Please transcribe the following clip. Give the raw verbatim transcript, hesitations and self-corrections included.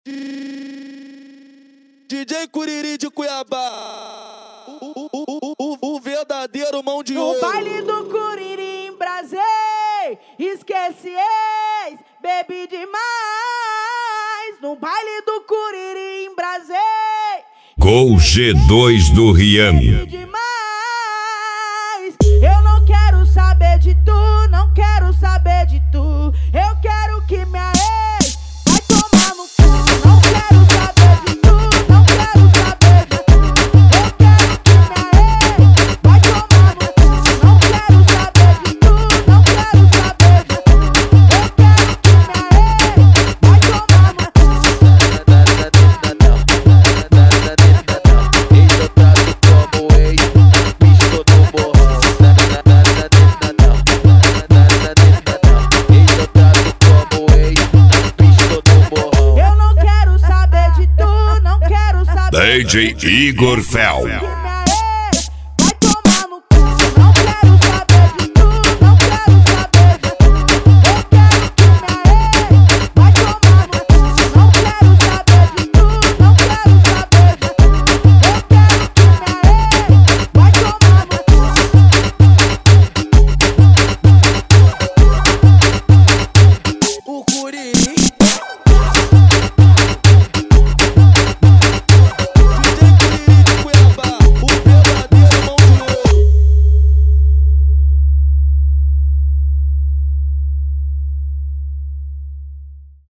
D J Curiri de Cuiabá, o, o, o, o, o verdadeiro mão de ouro. No baile do Curiri em Brasília, esquece ex, bebi demais. No baile do Curiri em Brasília, Gol G dois do Rian. bebi demais. Eu não quero saber de tu, não quero saber de tu. Eu quero que minha ex vai tomar no cu. Não quero saber de tu, não quero saber de tu. Eu quero que minha ex vai tomar no cu. Não quero saber de tu, não quero saber de tu. Eu quero que minha ex vai tomar no cu. D J Igor Fel.